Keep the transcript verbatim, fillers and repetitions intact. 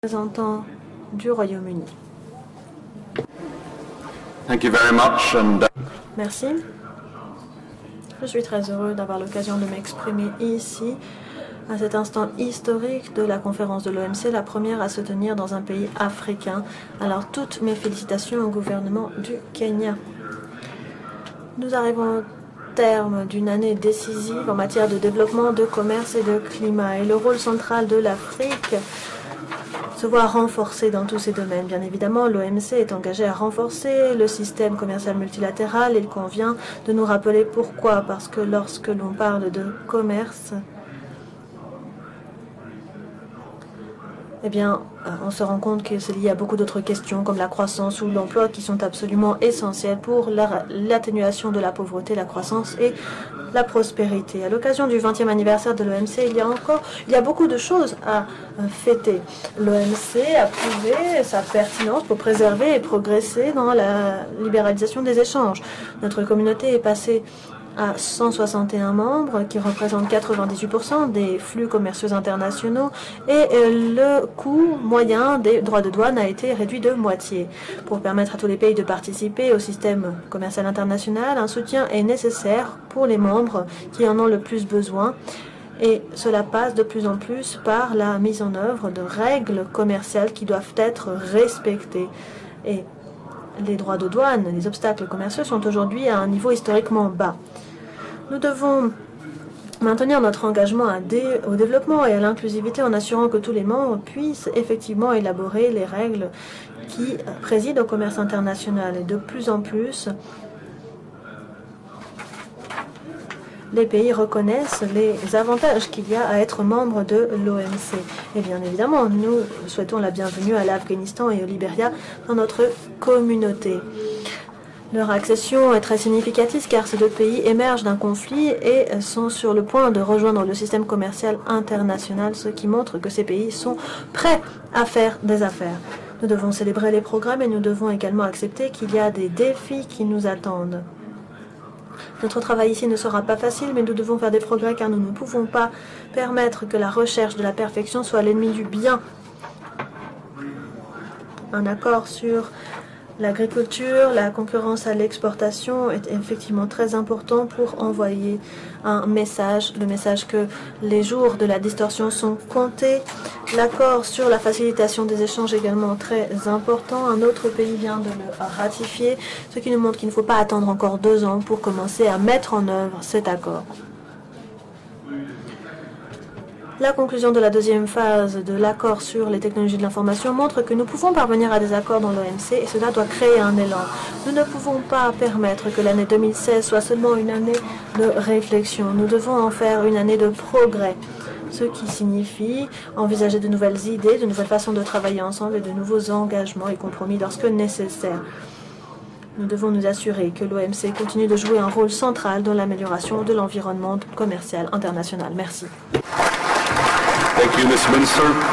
représentant du Royaume-Uni. Thank you very much and, uh... Merci. Je suis très heureux d'avoir l'occasion de m'exprimer ici, à cet instant historique de la conférence de l'O M C, la première à se tenir dans un pays africain. Alors, toutes mes félicitations au gouvernement du Kenya. Nous arrivons au terme d'une année décisive en matière de développement, de commerce et de climat. Et le rôle central de l'Afrique se voit renforcé dans tous ces domaines. Bien évidemment, l'O M C est engagé à renforcer le système commercial multilatéral. Il convient de nous rappeler pourquoi. Parce que lorsque l'on parle de commerce, eh bien, on se rend compte que c'est lié à beaucoup d'autres questions comme la croissance ou l'emploi qui sont absolument essentielles pour l'atténuation de la pauvreté, la croissance et la prospérité. À l'occasion du vingtième anniversaire de l'O M C, il y a encore, il y a beaucoup de choses à fêter. L'O M C a prouvé sa pertinence pour préserver et progresser dans la libéralisation des échanges. Notre communauté est passée à cent soixante et un membres qui représentent quatre-vingt-dix-huit pour cent des flux commerciaux internationaux et le coût moyen des droits de douane a été réduit de moitié. Pour permettre à tous les pays de participer au système commercial international, un soutien est nécessaire pour les membres qui en ont le plus besoin et cela passe de plus en plus par la mise en œuvre de règles commerciales qui doivent être respectées. Et les droits de douane, les obstacles commerciaux sont aujourd'hui à un niveau historiquement bas. Nous devons maintenir notre engagement à dé au développement et à l'inclusivité en assurant que tous les membres puissent effectivement élaborer les règles qui président au commerce international. Et de plus en plus, les pays reconnaissent les avantages qu'il y a à être membre de l'O M C. Et bien évidemment, nous souhaitons la bienvenue à l'Afghanistan et au Libéria dans notre communauté. Leur accession est très significative car ces deux pays émergent d'un conflit et sont sur le point de rejoindre le système commercial international, ce qui montre que ces pays sont prêts à faire des affaires. Nous devons célébrer les progrès, mais nous devons également accepter qu'il y a des défis qui nous attendent. Notre travail ici ne sera pas facile, mais nous devons faire des progrès car nous ne pouvons pas permettre que la recherche de la perfection soit l'ennemi du bien. Un accord sur l'agriculture, la concurrence à l'exportation est effectivement très important pour envoyer un message, le message que les jours de la distorsion sont comptés. L'accord sur la facilitation des échanges est également très important. Un autre pays vient de le ratifier, ce qui nous montre qu'il ne faut pas attendre encore deux ans pour commencer à mettre en œuvre cet accord. La conclusion de la deuxième phase de l'accord sur les technologies de l'information montre que nous pouvons parvenir à des accords dans l'O M C et cela doit créer un élan. Nous ne pouvons pas permettre que l'année deux mille seize soit seulement une année de réflexion. Nous devons en faire une année de progrès, ce qui signifie envisager de nouvelles idées, de nouvelles façons de travailler ensemble et de nouveaux engagements et compromis lorsque nécessaire. Nous devons nous assurer que l'O M C continue de jouer un rôle central dans l'amélioration de l'environnement commercial international. Merci. Thank you, Miz Minister.